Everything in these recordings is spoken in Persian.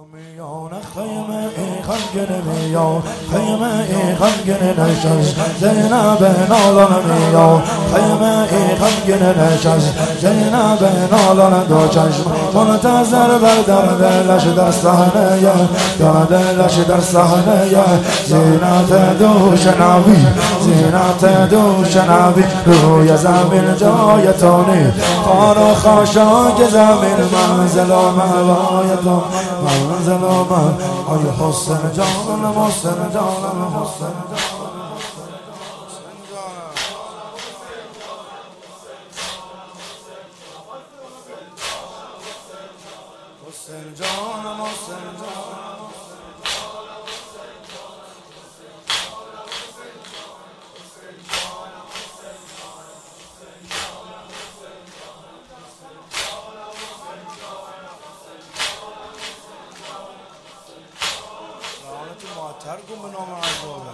میان خیمه ای غمگین میان خیمه ای غمگین نشست زینب نالان میان خیمه ای غمگین نشست زینب نالان دو چشم منتظر بر در دلش در صحنه در دلش در صحنه زینت دوش نبی زینت دوش نبی روی زمین جای تو نی خار و خاشاک زمین منزل و مأوای تو منزل و من آی حسین جانم حسین جانم حسین حسین جانم حسین جانم ترگم به نام عزوابه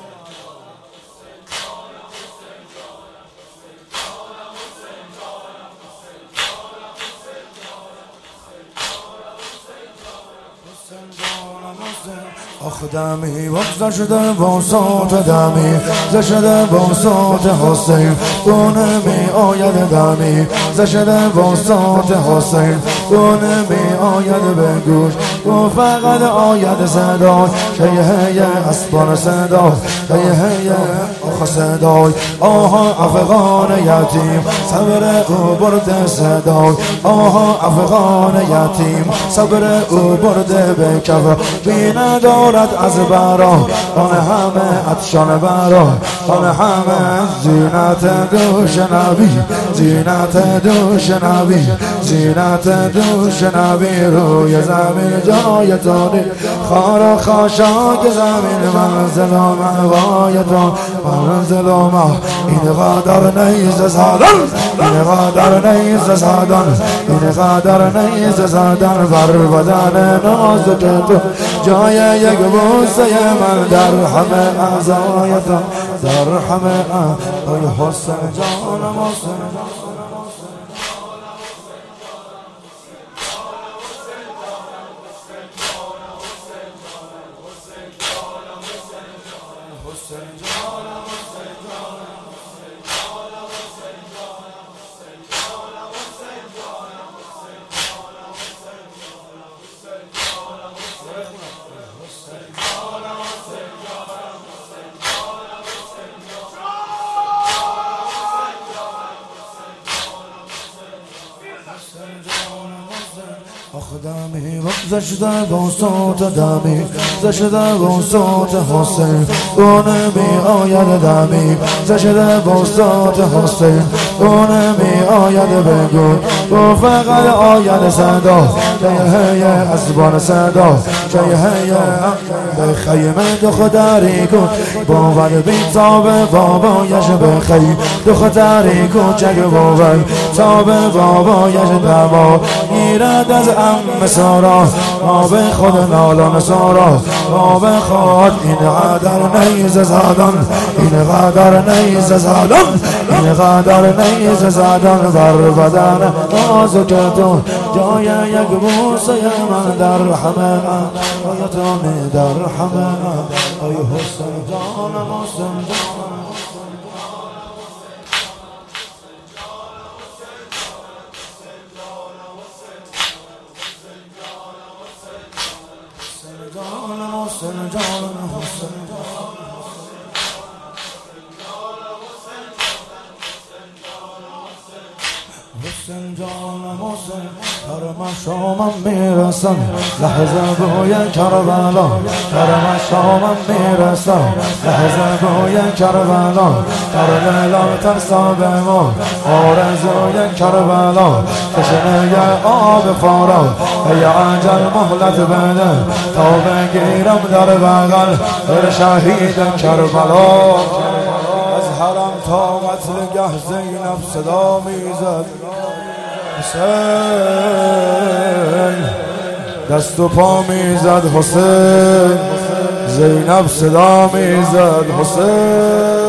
آخ دمی وقت شده با صوت دمی زشده با صوت حسین گونه می آید دمی زشده با صوت حسین گونه می آید به گوش و فقط آید صدای شیهه اسبان صدای شیهه آخ صدای آها افغان یتیم صبر او برده صدای آها افغان یتیم صبر او برده به کف بی ندارد از برا آن همه عطشان برا آن همه زینت دوش نبی زینت دوش نبی زینت دوش نبی روی زمین جای تو نی خار و خاشاک زمین منزل و مأوای تو منزل و ما این قدر نیز زدن این قدر نیز زدن این قدر نیز زدن بر بدن نازک تو جای یک بوسه من در همه اعضای تو در همه آی حسین جانم حسین آخ دمی زشده با صوت دمی زشده با صوت حسین گونه می آید دمی زشده با صوت حسین گونه می آید بگو و فقط آید صدا شیهه اسبان صدا شیهه به خیمه دختری کن باور بیتاب بابایش به خیمه دختری کوچک باور تاب بابایش دما گیرد از ام سارا آب خود نالان سارا آب خود این قدر نیز زدن این قدر نیز زدن این قدر نیز زدن بر بدن نازک تو جای یک بوسه من در همه آیتان در همه آی حسین جانم حسین جانم حسین جانم حسین حسین جانم حسین کرم شامم میرسم لحظه بوی کربلا کرم شامم میرسم لحظه بوی کربلا در لیلا ترسا به ما آرزوی کربلا تشنه آب فارا ای عجل مهلت بده تا بگیرم در بغل بر شهید کربلا از حرم تا قتلگه زینب صدا میزد حسین دست و پا میزد حسین زینب صدا میزد حسین